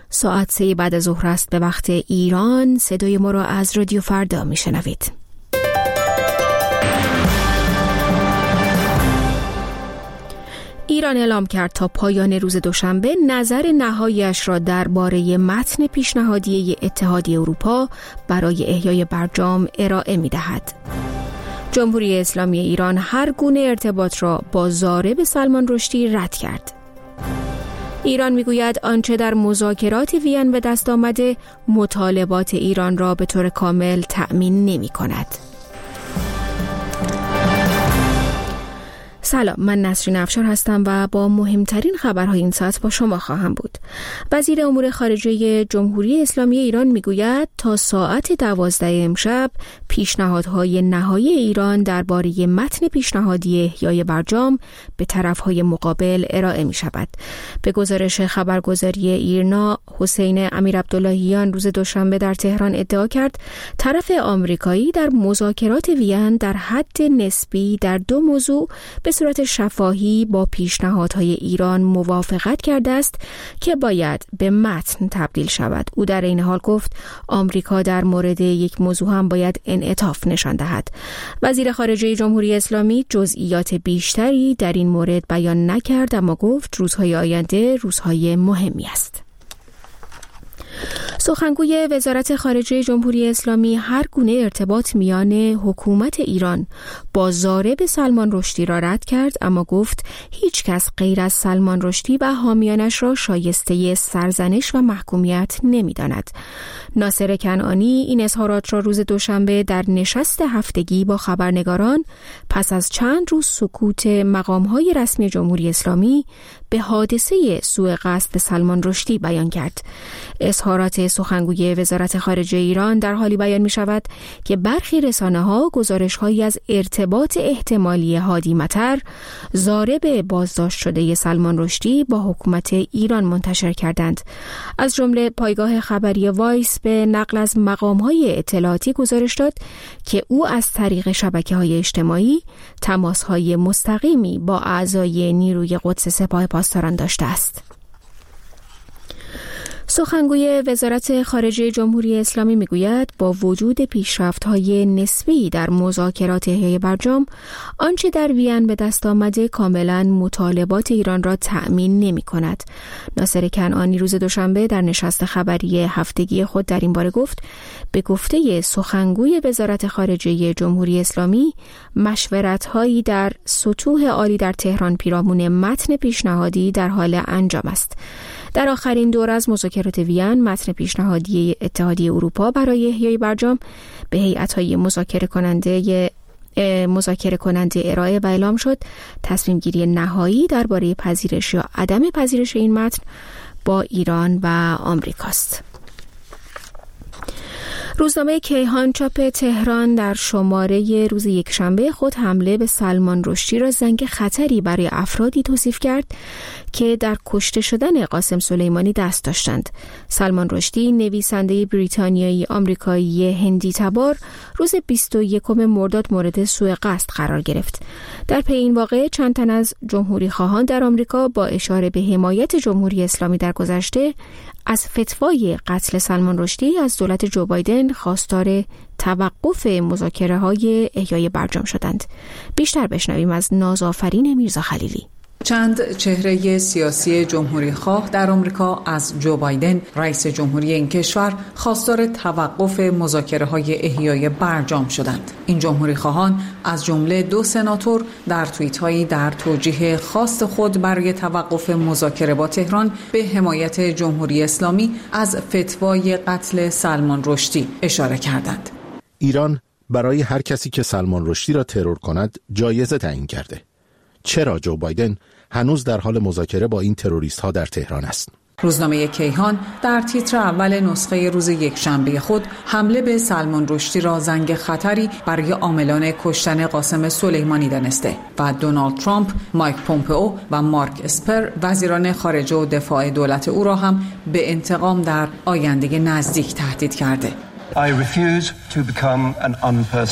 ساعت 3 بعد از ظهر است به وقت ایران. صدای ما را از رادیو فردا میشنوید. ایران اعلام کرد تا پایان روز دوشنبه نظر نهایی‌اش را درباره متن پیشنهادی اتحادیه اروپا برای احیای برجام ارائه می‌دهد. جمهوری اسلامی ایران هر گونه ارتباط را با ضارب سلمان رشدی رد کرد. ایران میگوید آنچه در مذاکرات وین به دست آمده مطالبات ایران را به طور کامل تأمین نمی‌کند. سلام، من نسرین افشار هستم و با مهمترین خبرهای این ساعت با شما خواهم بود. وزیر امور خارجه جمهوری اسلامی ایران میگوید تا ساعت 12 امشب پیشنهادهای نهایی ایران درباره متن پیشنهادی احیای برجام به طرفهای مقابل ارائه می شود. به گزارش خبرگزاری ایرنا، حسین امیرعبداللهیان روز دوشنبه در تهران ادعا کرد طرف آمریکایی در مذاکرات وین در حد نسبی در 2 موضوع به صورت شفاهی با پیشنهادهای ایران موافقت کرده است که باید به متن تبدیل شود. او در این حال گفت آمریکا در مورد یک موضوع هم باید انعطاف نشان دهد. وزیر خارجه جمهوری اسلامی جزئیات بیشتری در این مورد بیان نکرد، اما گفت روزهای آینده روزهای مهمی است. سخنگوی وزارت خارجه جمهوری اسلامی هر گونه ارتباط میان حکومت ایران با ضارب سلمان رشدی را رد کرد، اما گفت هیچ کس غیر از سلمان رشدی و حامیانش را شایسته سرزنش و محکومیت نمی‌داند. ناصر کنعانی این اظهارات را روز دوشنبه در نشست هفتگی با خبرنگاران پس از چند روز سکوت مقام‌های رسمی جمهوری اسلامی به حادثه سوء قصد به سلمان رشدی بیان کرد. اظهارات سخنگوی وزارت خارجه ایران در حالی بیان می شود که برخی رسانه‌ها گزارش‌هایی از ارتباط احتمالی هادی مطر، ضارب بازداشت شده سلمان رشدی با حکومت ایران منتشر کردند. از جمله پایگاه خبری وایس به نقل از مقام‌های اطلاعاتی گزارش داد که او از طریق شبکه‌های اجتماعی تماس‌های مستقیمی با اعضای نیروی قدس سپاه پاسداران داشته است. سخنگوی وزارت خارجه جمهوری اسلامی میگوید با وجود پیشرفت‌های نسبی در مذاکرات احیای برجام، آنچه در وین به دست آمده کاملا مطالبات ایران را تأمین نمی‌کند. ناصر کنعانی روز دوشنبه در نشست خبری هفتگی خود در این باره گفت به گفته سخنگوی وزارت خارجه جمهوری اسلامی مشورت‌هایی در سطوح عالی در تهران پیرامون متن پیشنهادی در حال انجام است. در آخرین دور از مذاکرات وین، متن پیشنهادی اتحادیه اروپا برای احیای برجام به هیئت‌های مذاکره کننده ارائه و اعلام شد. تصمیم گیری نهایی درباره پذیرش یا عدم پذیرش این متن با ایران و آمریکاست. روزنامه کیهان چاپ تهران در شماره روز یکشنبه خود حمله به سلمان رشدی را زنگ خطری برای افرادی توصیف کرد که در کشته شدن قاسم سلیمانی دست داشتند. سلمان رشدی نویسنده بریتانیایی آمریکایی هندی تبار روز 21 مرداد مورد سوء قصد قرار گرفت. در پی این واقعه چند تن از جمهوری خواهان در آمریکا با اشاره به حمایت جمهوری اسلامی در گذشته از فتوای قتل سلمان رشدی از دولت جو بایدن خواستار توقف مذاکره‌های احیای برجام شدند. بیشتر بشنویم از نازآفرین میرزا خلیلی. چند چهره سیاسی جمهوری خواه در آمریکا از جو بایدن رئیس جمهوری این کشور خواستار توقف مذاکره‌های احیای برجام شدند. این جمهوری خواهان از جمله 2 سناتور در توییت‌هایی در توجیه خواست خود برای توقف مذاکره با تهران به حمایت جمهوری اسلامی از فتوای قتل سلمان رشدی اشاره کردند. ایران برای هر کسی که سلمان رشدی را ترور کند جایزه تعیین کرده. چرا جو بایدن هنوز در حال مذاکره با این تروریست ها در تهران است؟ روزنامه کیهان در تیتر اول نسخه روز یکشنبه خود حمله به سلمان رشدی را زنگ خطری برای عاملان کشتن قاسم سلیمانی دانسته و دونالد ترامپ، مایک پومپئو و مارک اسپر وزیران خارجه و دفاع دولت او را هم به انتقام در آینده نزدیک تهدید کرده. I refuse to become an unperson.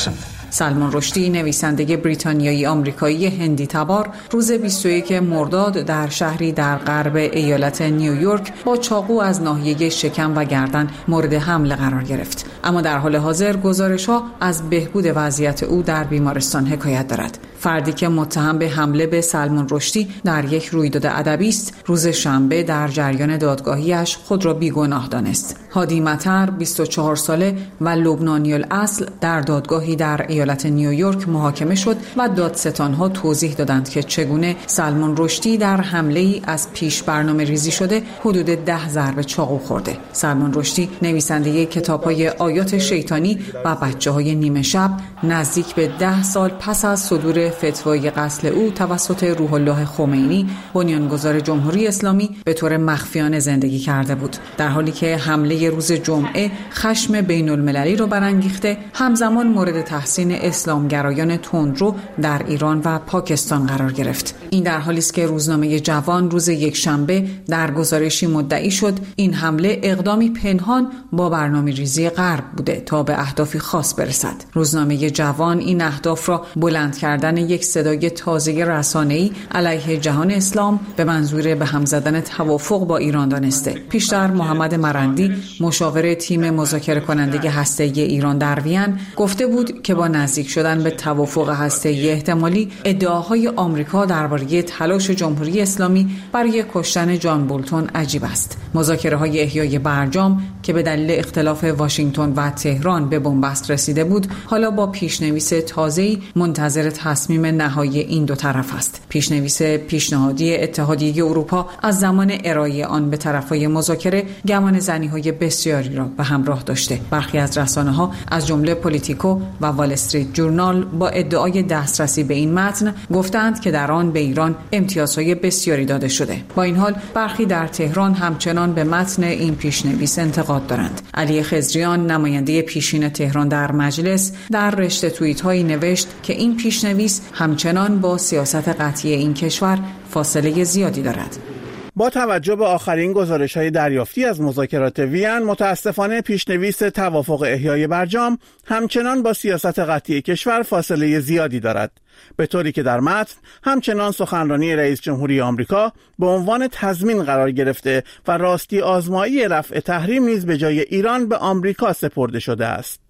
سلمان رشدی، نویسنده بریتانیایی آمریکایی هندی تبار، روز 21 مرداد در شهری در غرب ایالت نیویورک با چاقو از ناحیه شکم و گردن مورد حمله قرار گرفت. اما در حال حاضر گزارش‌ها از بهبود وضعیت او در بیمارستان حکایت دارد. فردی که متهم به حمله به سلمان رشدی در یک رویداد ادبی است، روز شنبه در جریان دادگاهیش خود را بیگناه دانست. هادی مطر، 24 ساله و لبنانی الاصل، در دادگاهی در ایالت نیویورک محاکمه شد و دادستان‌ها توضیح دادند که چگونه سلمان رشدی در حمله‌ای از پیش برنامه‌ریزی شده حدود 10 ضربه چاقو خورده. سلمان رشدی، نویسنده کتاب‌های آیات شیطانی و بچه‌های نیمه شب، نزدیک به 10 سال پس از صدور فتوای قتل او توسط روح الله خمینی، بنیانگذار جمهوری اسلامی، به طور مخفیانه زندگی کرده بود. در حالی که حمله روز جمعه خشم بین‌المللی را برانگیخته، همزمان مورد تحسین اسلامگرایان تندرو در ایران و پاکستان قرار گرفت. این در حالی است که روزنامه جوان روز یکشنبه در گزارشی مدعی شد این حمله اقدامی پنهان با برنامه‌ریزی غرب بوده تا به اهدافی خاص برسد. روزنامه جوان این اهداف را بلند کردن یک صدای تازه رسانه‌ای علیه جهان اسلام به منظور به هم زدن توافق با ایران دانسته. پیشتر محمد مرندی، مشاور تیم مذاکره کننده هسته‌ای ایران در وین، گفته بود که با نزدیک شدن به توافق هسته‌ای احتمالی ادعاهای آمریکا درباره تلاش جمهوری اسلامی برای کشتن جان بولتون عجیب است. مذاکره‌های احیای برجام که به دلیل اختلاف واشنگتن و تهران به بنبست رسیده بود، حالا با پیشنویس تازه‌ای منتظر تصمیم نهایی این دو طرف است. پیشنویس پیشنهادی اتحادیه اروپا از زمان ارائه آن به طرفای مذاکره گمان زنی‌های بسیاری را به همراه داشته. برخی از رسانه‌ها از جمله پولیتیکو و وال استریت جورنال با ادعای دسترسی به این متن گفتند که در آن به ایران امتیازهای بسیاری داده شده. با این حال برخی در تهران همچنان به متن این پیشنویس انتقاد دارند. علی خضریان، نماینده پیشین تهران در مجلس، در رشته توییت‌هایی نوشت که این پیشنویس همچنان با سیاست قطعی این کشور فاصله زیادی دارد. با توجه به آخرین گزارش‌های دریافتی از مذاکرات وین، متاسفانه پیشنویس توافق احیای برجام همچنان با سیاست قطعی کشور فاصله زیادی دارد، به طوری که در متن همچنان سخنرانی رئیس جمهوری آمریکا به عنوان تضمین قرار گرفته و راستی آزمایی رفع تحریم نیز به جای ایران به آمریکا سپرده شده است.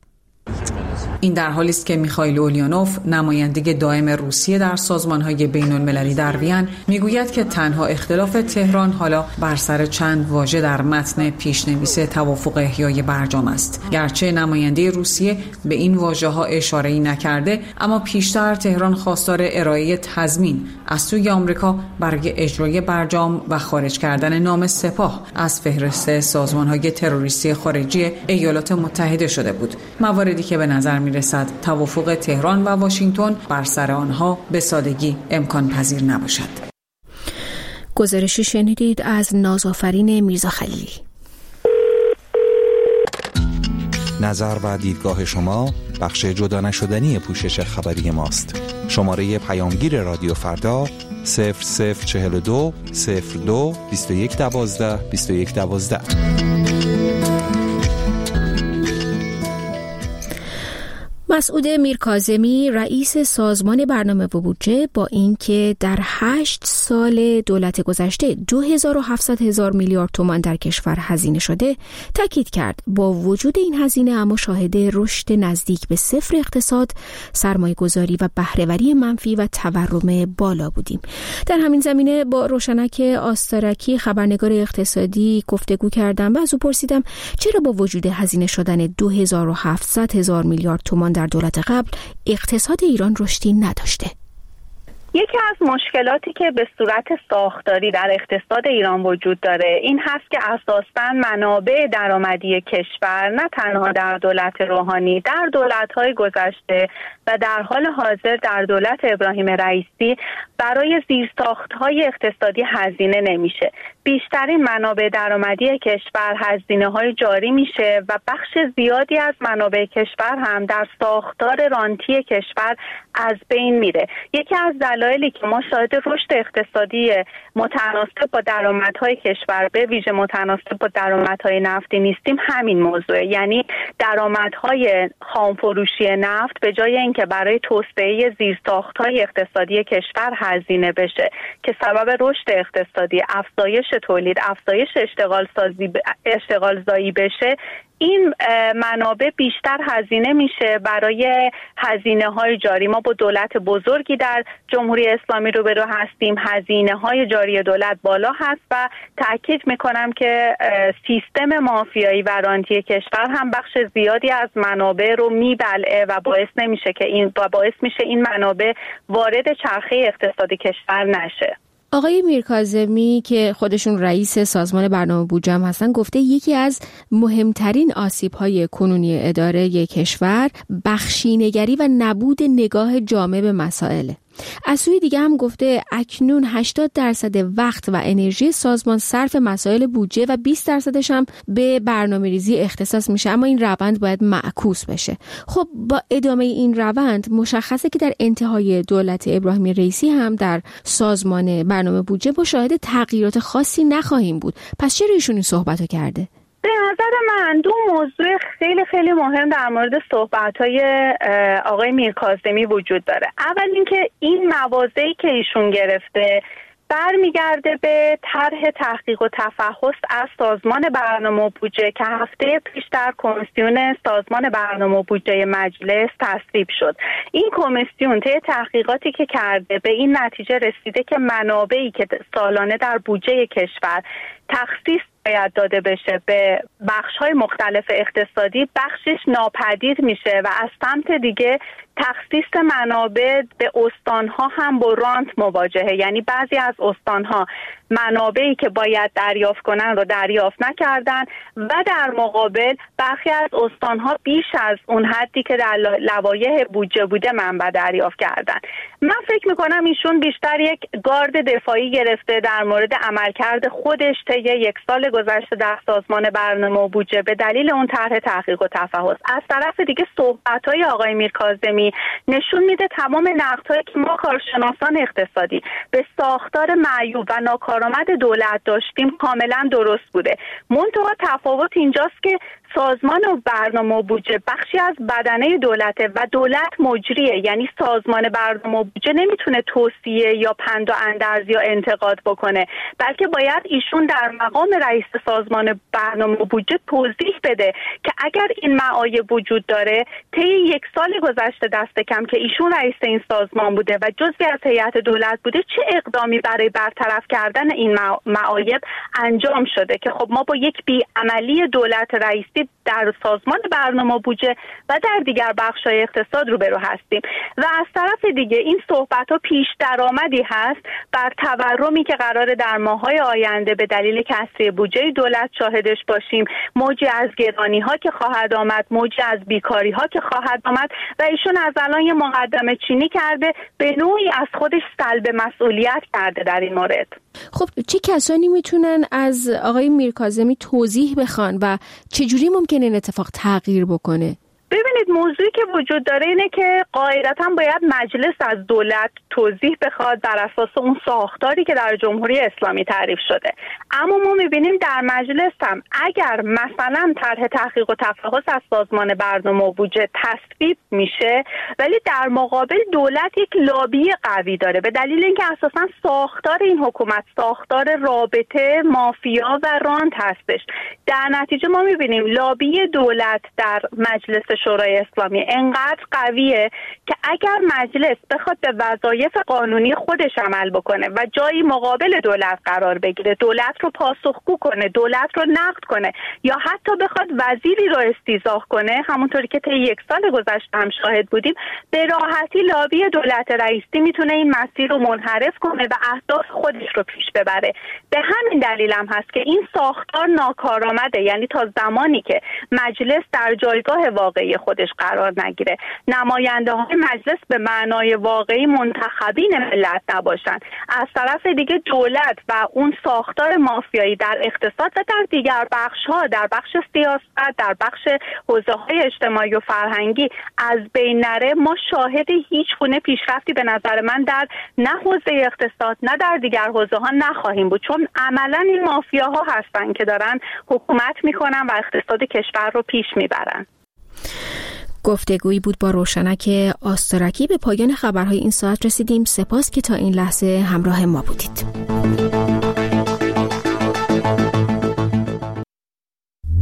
این در حالی است که میخائیل اولیانوف، نماینده دائم روسیه در سازمان‌های بین‌المللی در وین، میگوید که تنها اختلاف تهران حالا بر سر چند واژه در متن پیشنویس توافق احیای برجام است. گرچه نماینده روسیه به این واژه‌ها اشاره‌ای نکرده، اما پیشتر تهران خواستار ارائه تضمین از سوی آمریکا برای اجرای برجام و خارج کردن نام سپاه از فهرست سازمان‌های تروریستی خارجی ایالات متحده شده بود. مواردی که به نظر میرسد توافق تهران و واشنگتن بر سر آنها به سادگی امکان پذیر نباشد. گزارشی شنیدید از نازآفرین میرزا خلیلی. نظر و دیدگاه شما بخش جدا نشدنی پوشش خبری ماست. شماره پیامگیر رادیو فردا 0042 02 2112 2112. مسعود میرکاظمی، رئیس سازمان برنامه و بودجه، با اینکه در 8 سال دولت گذشته 2700 میلیارد تومان در کشور هزینه شده، تاکید کرد با وجود این هزینه اما شاهد رشد نزدیک به صفر اقتصاد، سرمایه‌گذاری و بهره‌وری منفی و تورم بالا بودیم. در همین زمینه با روشنک آسترکی، خبرنگار اقتصادی، گفتگو کردم و از او پرسیدم چرا با وجود هزینه شدن 2700 میلیارد تومان در دولت قبل اقتصاد ایران رشدی نداشته. یکی از مشکلاتی که به صورت ساختاری در اقتصاد ایران وجود داره این هست که اساساً منابع درآمدی کشور نه تنها در دولت روحانی، در دولت‌های گذشته و در حال حاضر در دولت ابراهیم رئیسی برای زیرساخت‌های اقتصادی هزینه نمیشه. بیشترین منابع درآمدی کشور هزینه‌های جاری میشه و بخش زیادی از منابع کشور هم در ساختار رانتی کشور از بین میره. یکی از دلایلی که ما شاهد رشد اقتصادی متناسب با درآمدهای کشور، به ویژه متناسب با درآمدهای نفتی نیستیم، همین موضوع، یعنی درآمدهای خامفروشی نفت به جای اینکه برای توسعه زیرساخت‌های اقتصادی کشور هزینه بشه که سبب رشد اقتصادی، افزایش تولید، افزایش اشتغال زایی بشه، این منابع بیشتر هزینه میشه برای هزینه‌های جاری. ما با دولت بزرگی در جمهوری اسلامی روبرو هستیم، هزینه‌های جاری دولت بالا هست و تأکید میکنم که سیستم مافیایی و رانتی کشور هم بخش زیادی از منابع رو میبلعه و باعث میشه این منابع وارد چرخه اقتصادی کشور نشه. آقای میرکاظمی که خودشون رئیس سازمان برنامه بودجه هم هستن گفته یکی از مهمترین آسیب‌های کنونی اداره کشور بخشینگری و نبود نگاه جامع به مسائل. از سوی دیگه هم گفته اکنون 80% وقت و انرژی سازمان صرف مسائل بودجه و 20% هم به برنامه‌ریزی اختصاص میشه، اما این روند باید معکوس بشه. خب با ادامه این روند مشخصه که در انتهای دولت ابراهیم رئیسی هم در سازمان برنامه بودجه با شاهد تغییرات خاصی نخواهیم بود. پس چرا ایشون این صحبتو کرده؟ به نظر من دو موضوع خیلی خیلی مهم در مورد صحبت‌های آقای میرکاظمی وجود داره. اول اینکه این مواضعی که ایشون گرفته برمیگرده به طرح تحقیق و تفحص از سازمان برنامه و بودجه که هفته پیش در کمیسیون سازمان برنامه و بودجه مجلس تصویب شد. این کمیسیون طی تحقیقاتی که کرده به این نتیجه رسیده که منابعی که سالانه در بودجه کشور تخصیص باید داده بشه به بخش‌های مختلف اقتصادی، بخشش ناپدید میشه و از سمت دیگه تخصیص منابع به استان‌ها هم با رانت مواجهه. یعنی بعضی از استان‌ها منابعی که باید دریافت کنن رو دریافت نکردن و در مقابل برخی از استان‌ها بیش از اون حدی که در لوایح بودجه بوده منبع دریافت کردن. من فکر می‌کنم ایشون بیشتر یک گارد دفاعی گرفته در مورد عملکرد خودش طی یک سال گذشته در سازمان برنامه و بودجه به دلیل اون طرح تحقیق و تفحص. از طرف دیگه صحبت‌های آقای میرکاظمی نشون میده تمام نقدهایی که ما کارشناسان اقتصادی به ساختار معیوب و ناکارآمد دولت داشتیم کاملا درست بوده. منتها تفاوت اینجاست که سازمان و برنامه و بودجه بخشی از بدنه دولته و دولت مجریه، یعنی سازمان برنامه و بودجه نمیتونه توصیه یا پند و اندرز یا انتقاد بکنه، بلکه باید ایشون در مقام رئیس سازمان برنامه و بودجه توضیح بده که اگر این معایب وجود داره طی یک سال گذشته دست کم که ایشون رئیس این سازمان بوده و جزئی از هیئت دولت بوده چه اقدامی برای برطرف کردن این معایب انجام شده که خب ما با یک بیعملی دولت رئیسی در سازمان برنامه و بودجه و در دیگر بخش‌های اقتصاد روبرو هستیم. و از طرف دیگه این صحبت‌ها پیش درآمدی هست بر تورمی که قراره در ماه‌های آینده به دلیل کسری بودجه دولت شاهدش باشیم، موجی از گرانی‌ها که خواهد آمد، موجی از بیکاری‌ها که خواهد آمد و ایشون از الان یه مقدمه چینی کرده، به نوعی از خودش سلب مسئولیت کرده در این مورد. خب چه کسانی میتونن از آقای میرکاظمی توضیح بخوان و چجوری ممکنه این اتفاق تغییر بکنه؟ ببینید موضوعی که وجود داره اینه که قاعدتاً باید مجلس از دولت توضیح بخواد بر اساس اون ساختاری که در جمهوری اسلامی تعریف شده. اما ما میبینیم در مجلس هم اگر مثلا طرح تحقیق و تفحص از سازمان برنامه و بودجه تصویب میشه ولی در مقابل دولت یک لابی قوی داره به دلیل اینکه اساساً ساختار این حکومت ساختار رابطه مافیا و رانت هستش، در نتیجه ما میبینیم لابی دولت در مجلس شورای اسلامی انقدر قویه که اگر مجلس بخواد به وظایف قانونی خودش عمل بکنه و جایی مقابل دولت قرار بگیره، دولت رو پاسخگو کنه، دولت رو نقد کنه یا حتی بخواد وزیری رو استیضاح کنه، همونطوری که طی یک سال گذشته هم شاهد بودیم، به راحتی لابی دولت رئیسی میتونه این مسیر رو منحرف کنه و اهداف خودش رو پیش ببره. به همین دلیل هم هست که این ساختار ناکارآمده، یعنی تا زمانی که مجلس در جایگاه واقعی خودش قرار نگیره، نماینده های مجلس به معنای واقعی منتخبین ملت نباشن، از طرف دیگه دولت و اون ساختار مافیایی در اقتصاد و در دیگر بخش‌ها، در بخش سیاست، در بخش حوزه‌های اجتماعی و فرهنگی از بین نره، ما شاهد هیچ گونه پیشرفتی به نظر من در نه حوزه اقتصاد نه در دیگر حوزه‌ها نخواهیم بود، چون عملاً این مافیاها هستن که دارن حکومت میکنن و اقتصاد کشور رو پیش میبرن. گفتگویی بود با روشنک آسترکی. به پایان خبرهای این ساعت رسیدیم. سپاس که تا این لحظه همراه ما بودید.